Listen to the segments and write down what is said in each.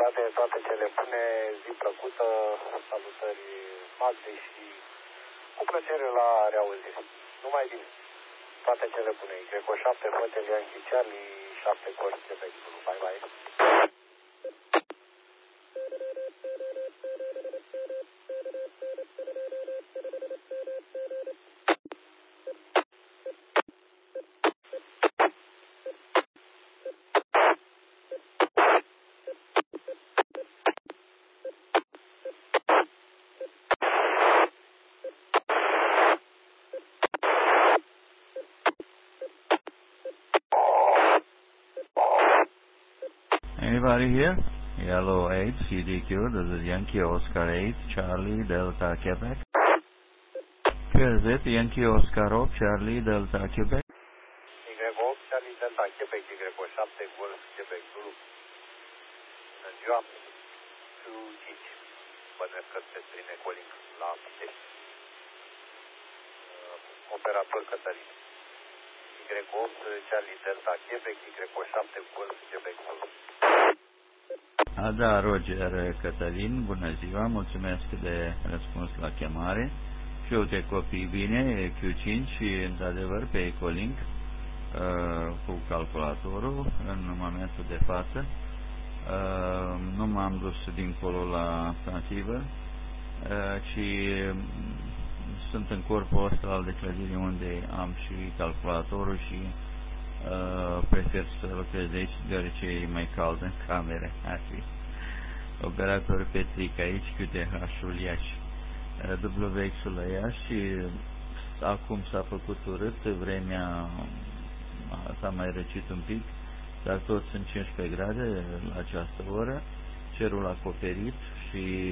toate cele bune, zi plăcută, salutări Magde și cu plăcere la reauzire. Numai bine, toate cele bune. Greco 7, Hotel Yankee Charlie, 7 Golf Quebec Zulu. Bye bye. Anybody here? Yellow 8, CDQ, this is Yankee Oscar 8, Charlie Delta Quebec. QZ, Yankee Oscar 8, Charlie Delta Quebec. Y8, Charlie Delta Quebec, Y7, Golf Quebec Zulu. Bună ziua, cu 5, bănesc că se prinde Colin la Pitești. Operator Cătălin. Y8, Charlie Delta Quebec, Y7, Golf Quebec Zulu. Da, Roger Cătălin, bună ziua, mulțumesc de răspuns la chemare. Și eu te copii bine, Q5 și într-adevăr pe Ecolink cu calculatorul în momentul de față. Nu m-am dus dincolo la transceiver, ci sunt în corpul ăsta al de clădire unde am și calculatorul și prefer să lucrez aici, deoarece e mai cald în camere. Ar fi operator Petric aici, QTH-ul Iași, WX-ul la Iași și acum s-a făcut urât, vremea s-a mai răcit un pic, dar tot sunt 15 grade la această oră, cerul acoperit și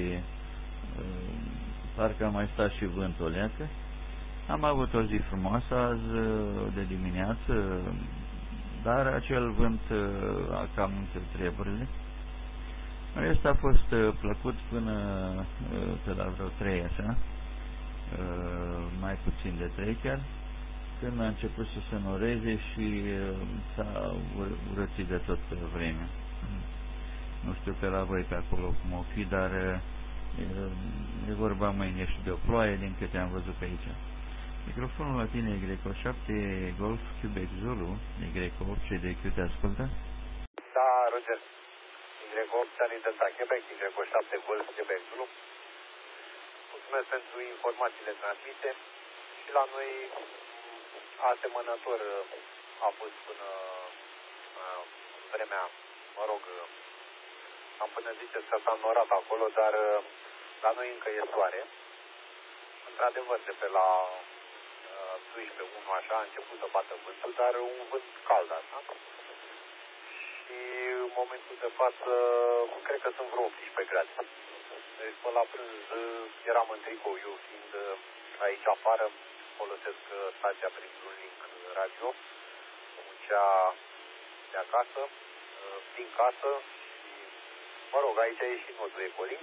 parcă a mai stat și vântul leacă. Am avut o zi frumoasă azi de dimineață, dar acel vânt a cam între treburile. Asta a fost plăcut până pe la vreo 3 așa, mai puțin de 3 chiar, când a început să se noreze și s-a urățit de tot vremea. Nu știu pe la voi pe acolo cum o fi, dar e vorba mâine și de o ploaie din câte am văzut pe aici. Microfonul la tine Y7 Golf Quebec Zulu, Y8 CDQ, te ascultă? Da, Roger. Y8 Charlie Delta Quebec, Y7 Golf Quebec Zulu. Mulțumesc pentru informațiile transmise și la noi asemănător a fost până vremea, mă rog, am până ziceți că s-a înnorat acolo, dar la noi încă e soare. Într-adevăr, de pe la 12-1 așa a început să bată vântul, dar un vânt cald așa. Și în momentul de față, cred că sunt vreo 18 grade. Deci până la prânz eram în tricou, eu fiind aici afară, folosesc stația printr-un link radio, cea de acasă, din casă și, mă rog, aici e și nodul Ecolink.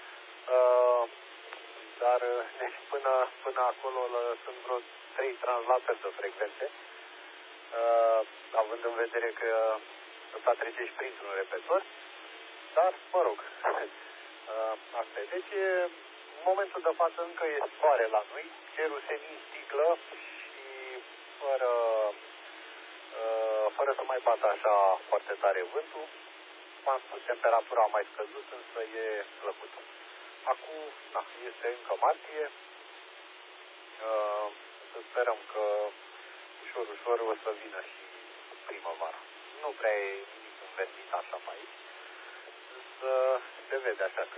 Dar deci până acolo sunt vreo 3 translatori de frecvențe, având în vedere că ăsta trece și printr-un repetor, dar, mă rog, asta e. Deci, în momentul de față încă e soare la noi, cerul senin sticlă și fără să mai bată așa foarte tare vântul. M-am spus, temperatura a mai scăzut, însă e plăcut. Acum, da, este încă martie, să sperăm că ușor, ușor o să vină și primăvara. Nu prea e nimic înverdit așa pe aici, însă se vede așa că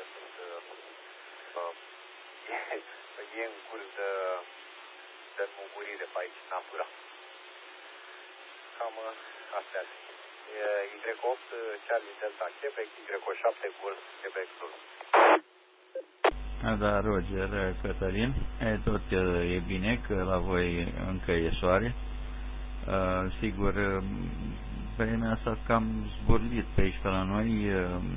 e în curs de înmugurire pe aici, natura. Cam astea ar fi. Y8, Charlie Delta Quebec, Y7, Golf Quebec Zulu. Da, Roger Cătălin, tot e bine că la voi încă e soare. Sigur, vremea s-a cam zburlit pe aici pe la noi,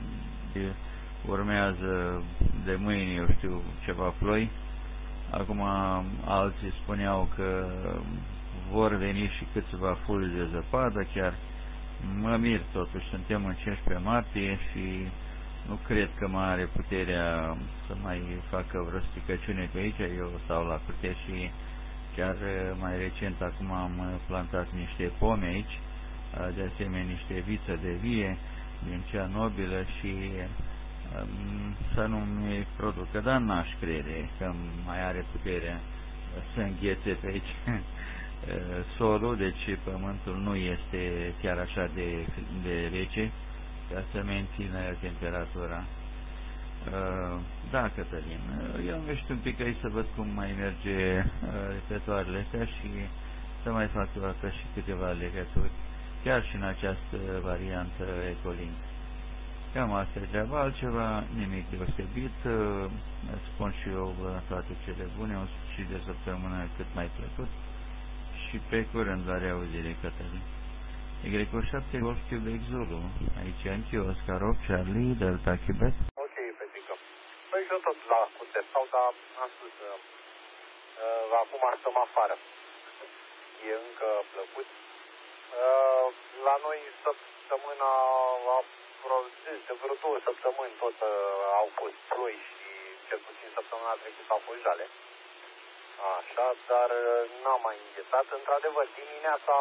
urmează de mâine, eu știu, ceva ploi. Acum alții spuneau că vor veni și câțiva fulgi de zăpadă, chiar mă mir totuși, suntem în 15 martie și nu cred că mai are puterea să mai facă vreo stricăciune pe aici. Eu stau la curte și chiar mai recent acum am plantat niște pomi aici, de asemenea niște viță de vie din cea nobilă și să nu-mi producă, dar n-aș crede că mai are puterea să înghețe pe aici solul, deci pământul nu este chiar așa de rece ca să mențină temperatura. Da, Cătălin, eu am ieșit un pic aici să văd cum mai merge repetoarele astea și să mai fac o dată și câteva legături, chiar și în această variantă Ecolink. Cam asta e treaba, altceva, nimic deosebit. Spun și eu toate cele bune, un sfârșit de săptămână cât mai plăcut și pe curând la reauzire, Cătălin. Y7 Golf Quebec Zulu, aici Anchi, Oscar 8, Charlie, Delta Quebec. Ok, Petrică. Păi eu tot la curte stau, dar am spus, acum stăm afară. E încă plăcut. La noi săptămâna, de vreo 2 săptămâni tot au fost ploi și cel puțin săptămâna trecută au fost jale. Așa, dar n-am mai înghețat. Într-adevăr, dimineața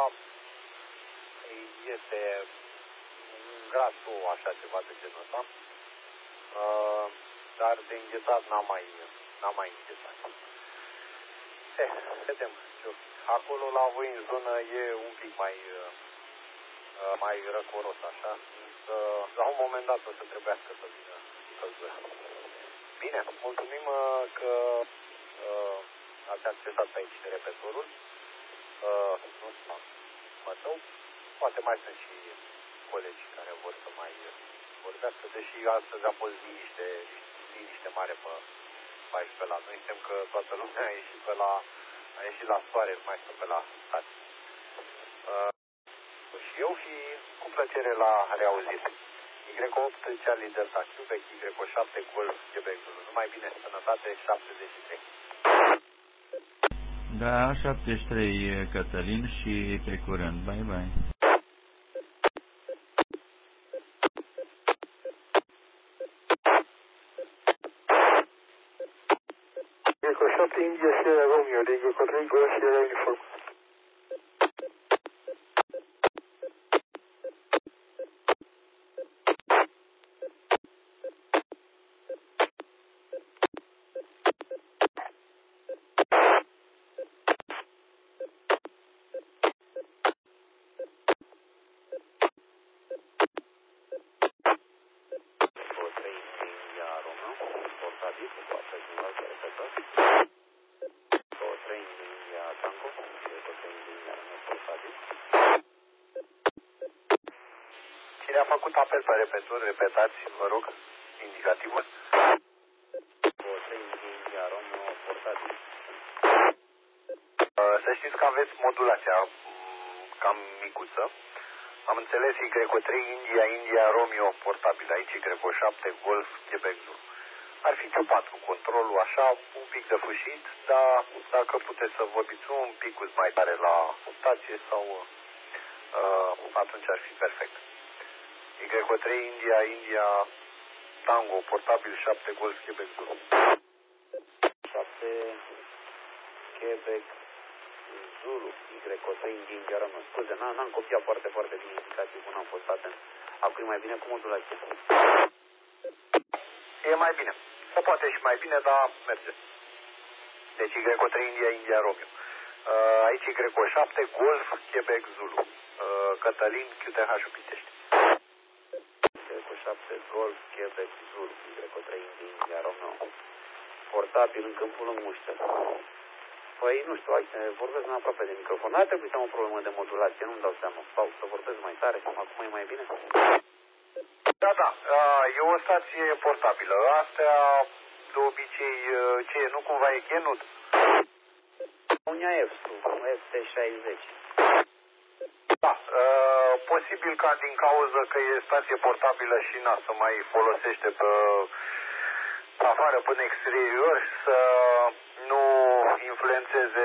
este un grad 2, așa ceva de genul ăsta. Dar de înghețat n-am mai înghețat. Vedem. Acolo la voi în zonă e un pic mai răcoros, așa. La un moment dat o să trebuiască să vină căldura. Bine, mulțumim că ați accesat pe aici repetorul. Nu Mătău. Poate mai sunt și colegi care vor să mai vorbească, deși astăzi a fost liniște mare pe aici pe la noi. Suntem că toată lumea a ieșit la soare, nu mai sunt pe la stație. Și eu și cu plăcere la reauzit. Y8 Charlie Delta Quebec, Y7 Golf Quebec Zulu. Numai bine, sănătate, 73. Da, 73 Cătălin și pe curând. Bye bye. Y7 India Sierra Romeo, Y4 Golf Sierra Uniform. Cine a făcut apel pe repetor, repetați, vă rog, indicativul. Să știți că aveți modulația cam micuță. Am înțeles Y3 India Romeo portabil, aici Y7 Golf Quebec Zulu. Ar fi ciupat cu controlul așa, un pic de fâșit, dar dacă puteți să vorbiți un pic mai tare la stație sau atunci ar fi perfect. Y3 India Tango portabil 7 Golf Quebec Zulu. 7 Quebec Zulu, Y3 India Romeo. Scuze, n-am copiat foarte bine indicativul, n-am fost atent. Acum e mai bine cu modulație. E mai bine. Se poate și mai bine, dar merge. Deci Y3 India Romeo. Aici Y7 Golf Quebec Zulu. Cătălin QTH-ul Pitești. Y7 Golf Quebec Zulu, Y3 India Romeo. Portabil în câmpul în muștă. Păi, nu știu, vorbesc mai aproape de microfon. N-ar trebui să am o problemă de modulație, nu-mi dau seama. Sau să vorbesc mai tare, acum e mai bine? Da, e o stație portabilă. Astea, de obicei, ce e, nu cumva e Kenut? Unia FT60. Da, posibil ca din cauză că e stație portabilă și să mai folosește pe afară până exterior să nu influențeze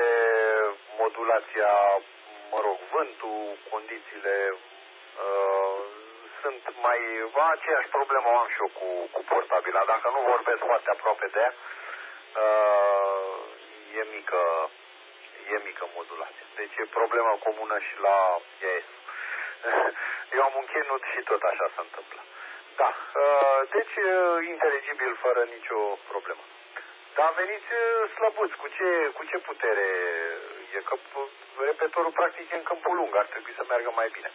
modulația, vântul, condițiile, sunt mai... Aceeași problemă o am și eu cu portabila. Dacă nu vorbesc foarte aproape de ea, e mică modulație. Deci e problemă comună și la ES. Eu am un chenut și tot așa se întâmplă. Da, deci inteligibil fără nicio problemă. Dar veniți slăbuți, cu ce putere e? Că repetorul practic e în câmpul lung, ar trebui să meargă mai bine.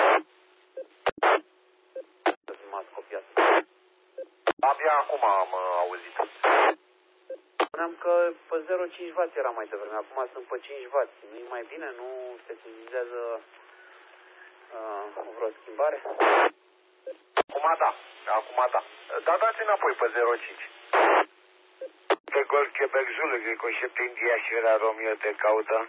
M-ați copiat. Abia acum am auzit. Spuneam că pe 0,5W era mai devreme, acum sunt pe 5W. Nu-i mai bine? Nu se sesizează vreo schimbare? Acum da. Dar dați înapoi pe 0,5. Pe Golf Quebec Zulu, Greco 7 India Sierra Romeo te caută.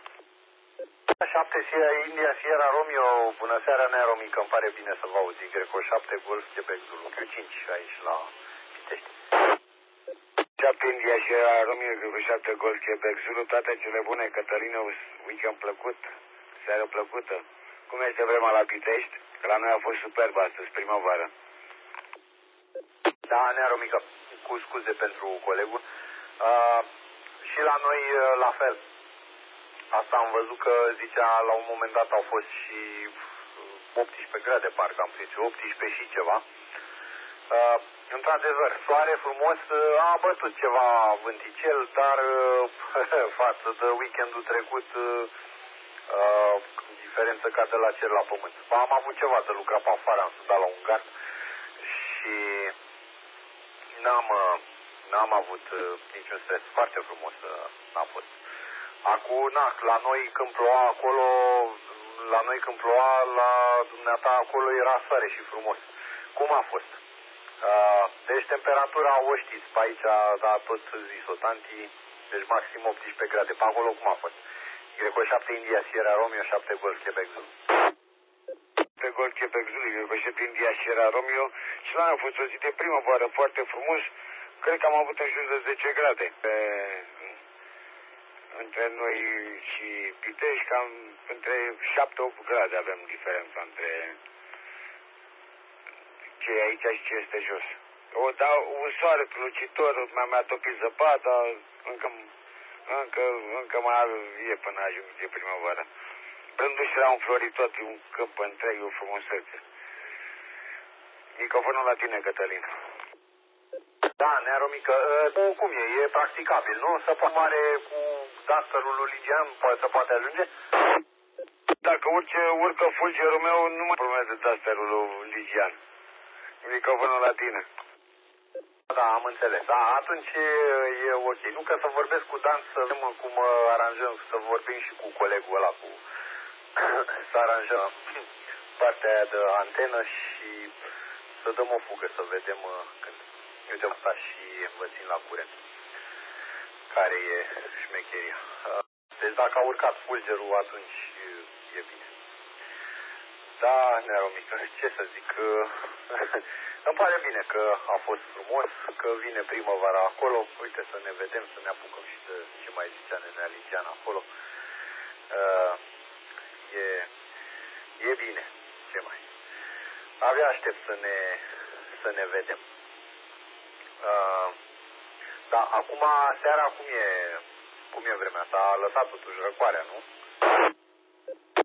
7 India Sierra Romeo, bună seara, Nea Mică, îmi pare bine să vă auzi. Greco 7 Golf Quebec Zulu, Q5 aici la Pitești. 7 India Sierra Romeo, Greco 7 Golf Quebec Zulu, toate cele bune, Cătălină, weekend plăcut, seară plăcută. Cum este vremea la Pitești? La noi a fost superb astăzi, primăvară. Da, Nea Mică, cu scuze pentru colegul. Și la noi la fel. Asta am văzut că zicea la un moment dat au fost și 18 grade, parcă am zis, 18 și ceva. Într-adevăr, soare frumos, a bătut ceva vânticel, dar față de weekendul trecut, diferență ca de la cer la pământ. Am avut ceva de lucrat pe afară, am stat la un gard și n-am avut niciun stres. Foarte frumos a fost. Acum, la noi când ploua acolo, la dumneata acolo era soare și frumos. Cum a fost? Deci temperatura o știți, pe aici, da, tot zis-o, tanti, deci maxim 18 grade. Pe acolo cum a fost? Greco 7 India Sierra Romeo 7 Golf Quebec Zulu. Pe Golf Quebec Zulu, Greco 7 India Sierra Romeo, și la noi a fost o zi de primăvară foarte frumos. Cred că am avut în jur de 10 grade. Între noi și Pitești, cam între 7-8 grade avem diferența între ce e aici și ce este jos. Un soare strălucitor, mi-a topit zăpada, încă mai e până ajunge primăvara. Brânduș era înflorit tot, un câmp întreg, o frumusețe. Microfonul la tine, Cătălin. Da, Nea Mică, cum e practicabil, nu? Să mare cu dusterul ligian, se poate ajunge? Dacă urcă fulgerul meu, nu mai problemează dusterul ligian. Microfonul la tine. Da, am înțeles. Da, atunci e ok. Nu că să vorbesc cu Dan, să vedem cum aranjăm, să vorbim și cu colegul ăla, să aranjăm partea aia de antenă și să dăm o fugă, să vedem când. Uite asta și vă țin la curent. Care e șmecheria. Deci dacă a urcat fulgerul, atunci e bine. Da, Nea Mică, ce să zic, îmi pare bine că a fost frumos, că vine primăvara acolo, uite să ne vedem, să ne apucăm și de ce mai zicea Nenea Ligian acolo. E bine, ce mai. Abia aștept să ne vedem. Da, acum seara cum e vremea? S-a lăsat totuși răcoarea, nu?